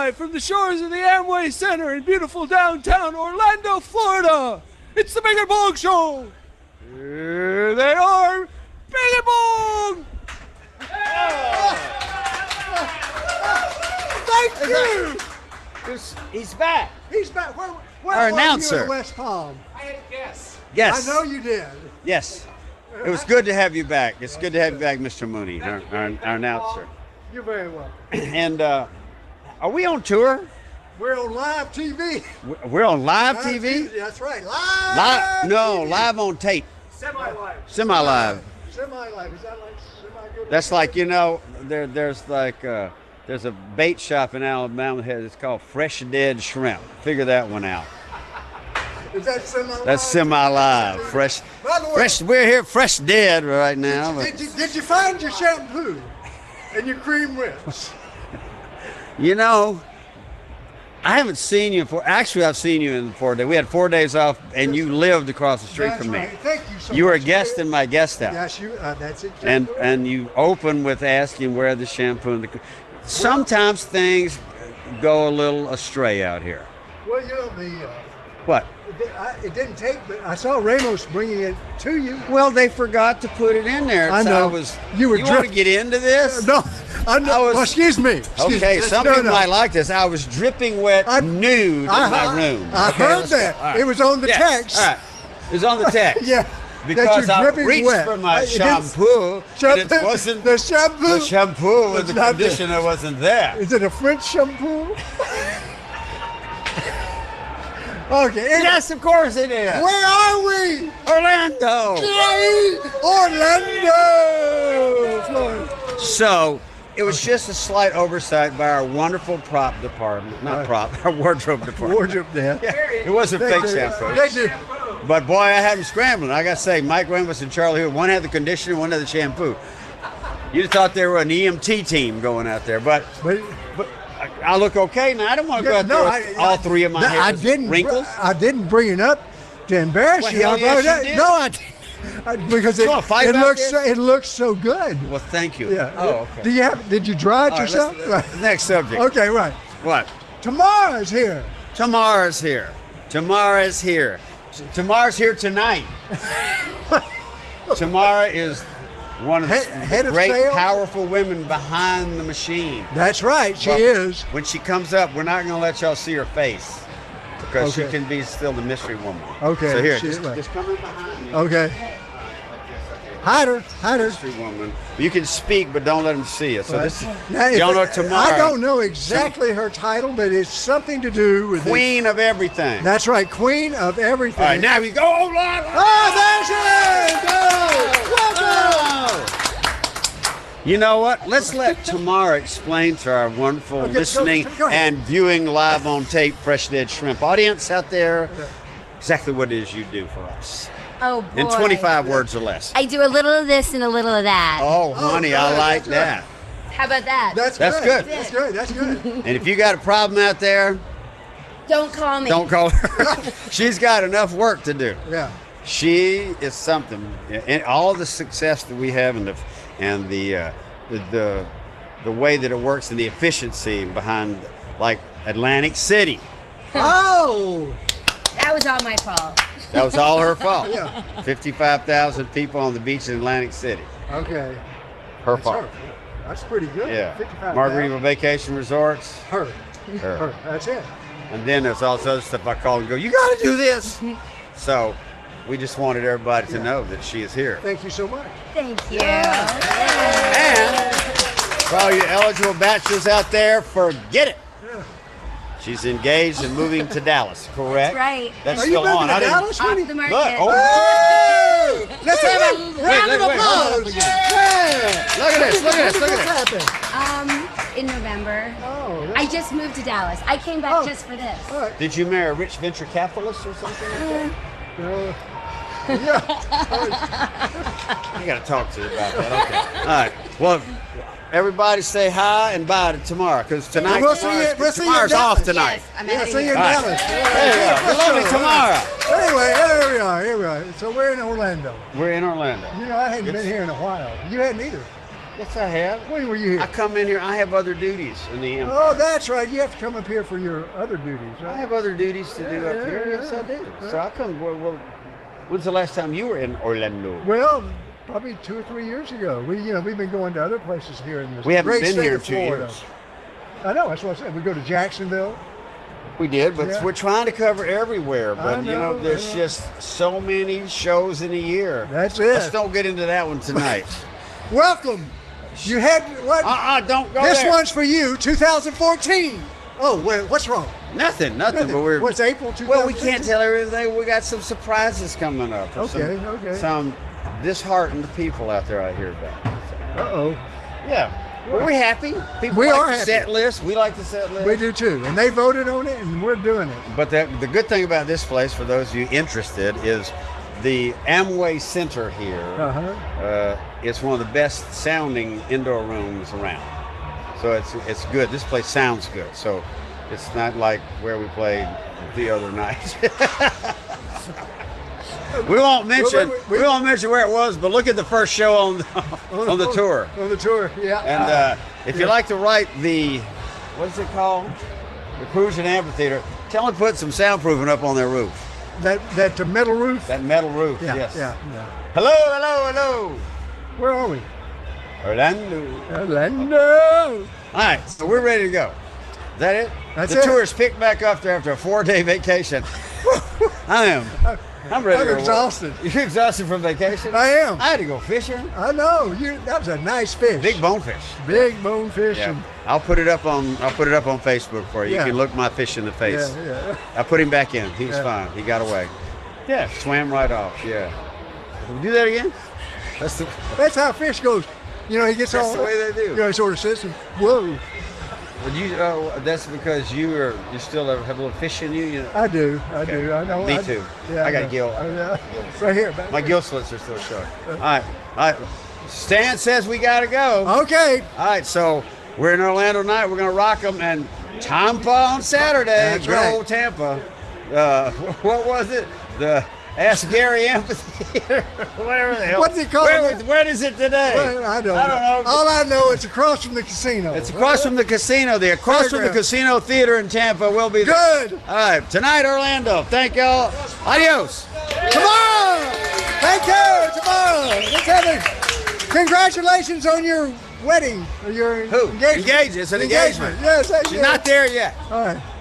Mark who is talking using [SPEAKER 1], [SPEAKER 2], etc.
[SPEAKER 1] live from the shores of the Amway Center in beautiful downtown Orlando, Florida. It's the Bing and Bong Show. Here they are, Bing and Bong.
[SPEAKER 2] Thank you.
[SPEAKER 3] He's back.
[SPEAKER 2] He's back. Where
[SPEAKER 3] Our
[SPEAKER 2] were
[SPEAKER 3] announcer.
[SPEAKER 2] you in West Palm?
[SPEAKER 1] I had a guess.
[SPEAKER 3] Yes.
[SPEAKER 2] I know you did.
[SPEAKER 3] Yes. It was good to have you back. It's good to have you back, Mr. Mooney, our announcer.
[SPEAKER 2] You're very welcome.
[SPEAKER 3] And are we on tour?
[SPEAKER 2] We're on live TV.
[SPEAKER 3] We're on live TV?
[SPEAKER 2] That's right. Live.
[SPEAKER 3] Live on tape.
[SPEAKER 1] Semi-live.
[SPEAKER 3] Semi-live.
[SPEAKER 2] Semi-live. Is that like semi-good?
[SPEAKER 3] That's like, there's a bait shop in Alabama that it's called Fresh Dead Shrimp. Figure that one out.
[SPEAKER 2] Is that semi-live?
[SPEAKER 3] That's semi-live. Fresh.
[SPEAKER 2] By the way,
[SPEAKER 3] Fresh. We're here, Fresh Dead right now.
[SPEAKER 2] Did you find your shampoo and your cream whips?
[SPEAKER 3] I haven't seen you Actually, I've seen you in 4 days. We had 4 days off, and you lived across the street from me.
[SPEAKER 2] Right. Thank you so much.
[SPEAKER 3] You were a guest in my guest house.
[SPEAKER 2] Yes, you. That's it.
[SPEAKER 3] And you open with asking where the shampoo and the. Sometimes things go a little astray out here.
[SPEAKER 2] Well,
[SPEAKER 3] What?
[SPEAKER 2] it didn't take, but I saw Ramos bringing it to you.
[SPEAKER 3] Well, they forgot to put it in there.
[SPEAKER 2] I
[SPEAKER 3] So
[SPEAKER 2] know.
[SPEAKER 3] I was.
[SPEAKER 2] You were
[SPEAKER 3] You want to get into this?
[SPEAKER 2] No, I know.
[SPEAKER 3] I was-
[SPEAKER 2] Well, excuse me.
[SPEAKER 3] Okay, some people might like this. I was dripping wet, nude in my room.
[SPEAKER 2] I
[SPEAKER 3] Okay,
[SPEAKER 2] heard
[SPEAKER 3] let's go.
[SPEAKER 2] that.
[SPEAKER 3] All right.
[SPEAKER 2] It was on the
[SPEAKER 3] Yes,
[SPEAKER 2] text.
[SPEAKER 3] All right. It was on the text.
[SPEAKER 2] Yeah.
[SPEAKER 3] Because
[SPEAKER 2] that
[SPEAKER 3] I
[SPEAKER 2] you're dripping
[SPEAKER 3] reached
[SPEAKER 2] wet.
[SPEAKER 3] for my
[SPEAKER 2] It is-
[SPEAKER 3] shampoo, and it wasn't
[SPEAKER 2] the shampoo.
[SPEAKER 3] the shampoo, and
[SPEAKER 2] It's
[SPEAKER 3] the
[SPEAKER 2] not
[SPEAKER 3] conditioner wasn't there.
[SPEAKER 2] Is it a French shampoo? Okay.
[SPEAKER 3] Yes, of course it is.
[SPEAKER 2] Where are we?
[SPEAKER 3] Orlando.
[SPEAKER 2] Yay! Orlando, Florida.
[SPEAKER 3] So it was just a slight oversight by our wonderful prop department. Not prop, our wardrobe department.
[SPEAKER 2] Wardrobe there.
[SPEAKER 3] It wasn't fake shampoo.
[SPEAKER 2] They do.
[SPEAKER 3] But boy, I had them scrambling. I got to say, Mike Ramos and Charlie Hill, one had the conditioner, one had the shampoo. You'd have thought they were an EMT team going out there. But I look okay now. I don't want to go out there with all three of my hairs wrinkles.
[SPEAKER 2] I didn't bring it up to embarrass
[SPEAKER 3] Well,
[SPEAKER 2] you.
[SPEAKER 3] hell yes, you did.
[SPEAKER 2] No, because
[SPEAKER 3] You wanna fight about this?
[SPEAKER 2] it looks so good.
[SPEAKER 3] Well, thank you.
[SPEAKER 2] Yeah.
[SPEAKER 3] Oh, okay.
[SPEAKER 2] Did you dry it
[SPEAKER 3] All right,
[SPEAKER 2] yourself?
[SPEAKER 3] next subject.
[SPEAKER 2] Okay, right.
[SPEAKER 3] What?
[SPEAKER 2] Tomorrow's here.
[SPEAKER 3] Tomorrow's here. Tomorrow's here. Tomorrow's here tonight. Tamara is one of the
[SPEAKER 2] Head of
[SPEAKER 3] great,
[SPEAKER 2] sales?
[SPEAKER 3] powerful women behind the machine.
[SPEAKER 2] That's right. She
[SPEAKER 3] Well,
[SPEAKER 2] is.
[SPEAKER 3] When she comes up, we're not going to let y'all see her face because she
[SPEAKER 2] Okay.
[SPEAKER 3] can be still the mystery woman.
[SPEAKER 2] Okay,
[SPEAKER 3] So here,
[SPEAKER 2] she-
[SPEAKER 3] just
[SPEAKER 2] right.
[SPEAKER 3] come in behind me.
[SPEAKER 2] Okay. Hide her.
[SPEAKER 3] Mystery woman. You can speak, but don't let them see you. So this is,
[SPEAKER 2] Now, if-
[SPEAKER 3] y'all know tomorrow.
[SPEAKER 2] I don't know exactly her title, but it's something to do with
[SPEAKER 3] Queen of everything.
[SPEAKER 2] That's right, Queen of everything.
[SPEAKER 3] All right, now we go. Oh, Lord.
[SPEAKER 2] Oh, there she is! Welcome!
[SPEAKER 3] You know what? Let's let Tamara explain to our wonderful
[SPEAKER 2] Okay,
[SPEAKER 3] listening
[SPEAKER 2] go ahead.
[SPEAKER 3] and viewing live on tape Fresh Dead Shrimp audience out there exactly what it is you do for us.
[SPEAKER 4] Oh, boy.
[SPEAKER 3] In 25 words or less.
[SPEAKER 4] I do a little of this and a little of that.
[SPEAKER 3] Oh, honey,
[SPEAKER 2] good,
[SPEAKER 3] I like
[SPEAKER 2] that's good.
[SPEAKER 3] that.
[SPEAKER 4] How about that?
[SPEAKER 2] That's
[SPEAKER 3] That's
[SPEAKER 2] good.
[SPEAKER 3] good.
[SPEAKER 2] That's good. That's good.
[SPEAKER 3] And if you got a problem out there,
[SPEAKER 4] Don't call me.
[SPEAKER 3] don't call her. She's got enough work to do.
[SPEAKER 2] Yeah.
[SPEAKER 3] She is something. And all the success that we have and the way that it works and the efficiency behind, like Atlantic City.
[SPEAKER 2] Oh!
[SPEAKER 4] That was all my fault.
[SPEAKER 3] That was all her fault.
[SPEAKER 2] Yeah.
[SPEAKER 3] 55,000 people on the beach in Atlantic City.
[SPEAKER 2] Okay.
[SPEAKER 3] Her
[SPEAKER 2] That's
[SPEAKER 3] fault.
[SPEAKER 2] her. That's pretty good.
[SPEAKER 3] Yeah.
[SPEAKER 2] 55,000.
[SPEAKER 3] Margaritaville Vacation Resorts.
[SPEAKER 2] Her.
[SPEAKER 3] Her.
[SPEAKER 2] Her. That's it.
[SPEAKER 3] And then there's also other stuff I call and go, you got to do this. So we just wanted everybody to know that she is here.
[SPEAKER 2] Thank you so much.
[SPEAKER 4] Thank you.
[SPEAKER 3] And for all you eligible bachelors out there, forget it. She's engaged and moving to Dallas, correct?
[SPEAKER 4] That's right.
[SPEAKER 3] That's
[SPEAKER 2] Are you
[SPEAKER 3] still
[SPEAKER 2] moving
[SPEAKER 3] on.
[SPEAKER 2] to
[SPEAKER 3] I didn't-
[SPEAKER 2] Dallas?
[SPEAKER 4] Off
[SPEAKER 2] Winnie?
[SPEAKER 4] the
[SPEAKER 3] Look,
[SPEAKER 4] market.
[SPEAKER 3] oh,
[SPEAKER 2] Hey! Let's have a round of
[SPEAKER 3] hold on
[SPEAKER 2] applause.
[SPEAKER 3] again.
[SPEAKER 2] Yeah.
[SPEAKER 3] Look at this, look at this, look
[SPEAKER 2] When
[SPEAKER 3] at
[SPEAKER 2] did this happen?
[SPEAKER 4] In November.
[SPEAKER 2] Oh,
[SPEAKER 4] I just moved to Dallas. I came back
[SPEAKER 2] Oh.
[SPEAKER 4] just for this.
[SPEAKER 2] all right.
[SPEAKER 3] Did you marry a rich venture capitalist or something like that?
[SPEAKER 2] Yeah.
[SPEAKER 3] I got to talk to you about that. Okay. All right. Well, everybody say hi and bye to tomorrow because tonight,
[SPEAKER 2] We'll see you- we'll see you in
[SPEAKER 3] tomorrow's off
[SPEAKER 2] Dallas.
[SPEAKER 3] tonight.
[SPEAKER 4] Yes, I'm
[SPEAKER 2] Yeah,
[SPEAKER 4] out
[SPEAKER 2] see you in
[SPEAKER 3] All right.
[SPEAKER 2] Dallas.
[SPEAKER 3] There you go. Good luck tomorrow.
[SPEAKER 2] Anyway, here we are. Here we are. So we're in Orlando.
[SPEAKER 3] We're in Orlando.
[SPEAKER 2] You know, I hadn't been here in a while. You hadn't either.
[SPEAKER 3] Yes, I have.
[SPEAKER 2] When were you here?
[SPEAKER 3] I come in here. I have other duties in the Empire.
[SPEAKER 2] Oh, that's right. You have to come up here for your other duties,
[SPEAKER 3] I
[SPEAKER 2] right?
[SPEAKER 3] have other duties to do up here. Yes, I do. So I come. Well, when's the last time you were in Orlando?
[SPEAKER 2] Well, probably 2 or 3 years ago. We've been going to other places here in this
[SPEAKER 3] We haven't
[SPEAKER 2] great
[SPEAKER 3] been
[SPEAKER 2] state
[SPEAKER 3] here
[SPEAKER 2] of
[SPEAKER 3] 2
[SPEAKER 2] Florida.
[SPEAKER 3] years.
[SPEAKER 2] I know. That's what I said. We go to Jacksonville.
[SPEAKER 3] We did, but
[SPEAKER 2] Yeah.
[SPEAKER 3] we're trying to cover everywhere.
[SPEAKER 2] I
[SPEAKER 3] But
[SPEAKER 2] know,
[SPEAKER 3] there's
[SPEAKER 2] I know.
[SPEAKER 3] just so many shows in a year.
[SPEAKER 2] That's it.
[SPEAKER 3] Let's don't get into that one tonight.
[SPEAKER 2] Welcome. You had what?
[SPEAKER 3] Don't go
[SPEAKER 2] This
[SPEAKER 3] there.
[SPEAKER 2] one's for you, 2014. Oh, wait, what's wrong?
[SPEAKER 3] Nothing. But we're.
[SPEAKER 2] What's April 2014?
[SPEAKER 3] Well, we can't tell everything. We got some surprises coming up.
[SPEAKER 2] Okay,
[SPEAKER 3] some,
[SPEAKER 2] okay.
[SPEAKER 3] Some disheartened people out there I hear about.
[SPEAKER 2] Uh-oh.
[SPEAKER 3] Yeah. But we're happy. People
[SPEAKER 2] We
[SPEAKER 3] like
[SPEAKER 2] are
[SPEAKER 3] the
[SPEAKER 2] happy.
[SPEAKER 3] set list. We like the set list.
[SPEAKER 2] We do too. And they voted on it, and we're doing it.
[SPEAKER 3] But the good thing about this place, for those of you interested, is the Amway Center here.
[SPEAKER 2] Uh-huh.
[SPEAKER 3] It's one of the best sounding indoor rooms around. So it's good. This place sounds good. So it's not like where we played the other night. We won't mention where it was, but look at the first show on the tour.
[SPEAKER 2] On the tour, yeah.
[SPEAKER 3] And if you like to write the, what's it called? The Crucian Amphitheater, tell them to put some soundproofing up on their roof.
[SPEAKER 2] That metal roof.
[SPEAKER 3] That metal roof,
[SPEAKER 2] Yeah,
[SPEAKER 3] yes.
[SPEAKER 2] yeah.
[SPEAKER 3] Hello.
[SPEAKER 2] Where are we?
[SPEAKER 3] Orlando.
[SPEAKER 2] Orlando.
[SPEAKER 3] All right, so we're ready to go. Is that it?
[SPEAKER 2] That's
[SPEAKER 3] the
[SPEAKER 2] it.
[SPEAKER 3] tour is picked back up there after a 4-day vacation. I'm ready
[SPEAKER 2] I'm
[SPEAKER 3] to go.
[SPEAKER 2] exhausted.
[SPEAKER 3] You're exhausted from vacation?
[SPEAKER 2] I am.
[SPEAKER 3] I had to go fishing.
[SPEAKER 2] I know. That was a nice fish.
[SPEAKER 3] Big bonefish.
[SPEAKER 2] Big bone fish.
[SPEAKER 3] Yeah.
[SPEAKER 2] and-
[SPEAKER 3] I'll put it up on Facebook for you.
[SPEAKER 2] Yeah.
[SPEAKER 3] You can look my fish in the face.
[SPEAKER 2] Yeah.
[SPEAKER 3] I put him back in. He was
[SPEAKER 2] Yeah.
[SPEAKER 3] fine. He got away. Yeah, swam right off. Yeah. Can we do that again?
[SPEAKER 2] That's how fish goes. He gets
[SPEAKER 3] That's
[SPEAKER 2] all.
[SPEAKER 3] the way they do.
[SPEAKER 2] He sort of sits and, whoa.
[SPEAKER 3] Would you? That's because you still have a little fish in you.
[SPEAKER 2] I do. I know.
[SPEAKER 3] Me too. I got gill.
[SPEAKER 2] Right here. Back
[SPEAKER 3] My
[SPEAKER 2] here.
[SPEAKER 3] gill slits are still short. All right. Stan says we gotta go.
[SPEAKER 2] Okay.
[SPEAKER 3] All right, so we're in Orlando tonight. We're gonna rock them and Tampa on Saturday.
[SPEAKER 2] That's
[SPEAKER 3] Good
[SPEAKER 2] right.
[SPEAKER 3] old Tampa. What was it? The Ask Gary Amphitheater. Whatever the hell.
[SPEAKER 2] What's it called?
[SPEAKER 3] Where is it today?
[SPEAKER 2] Well, I don't
[SPEAKER 3] know.
[SPEAKER 2] All I know is across from the casino.
[SPEAKER 3] It's across from the casino. The across from the
[SPEAKER 2] Fairground.
[SPEAKER 3] Casino Theater in Tampa will be there.
[SPEAKER 2] Good.
[SPEAKER 3] All right, tonight Orlando. Thank y'all. Adios.
[SPEAKER 2] Tomorrow. Thank you. Tomorrow. Let's have it. Congratulations on your wedding or your
[SPEAKER 3] Who?
[SPEAKER 2] engagement.
[SPEAKER 3] Engagement. It's an engagement.
[SPEAKER 2] Yes. Thank
[SPEAKER 3] She's
[SPEAKER 2] you.
[SPEAKER 3] not there yet.
[SPEAKER 2] All right.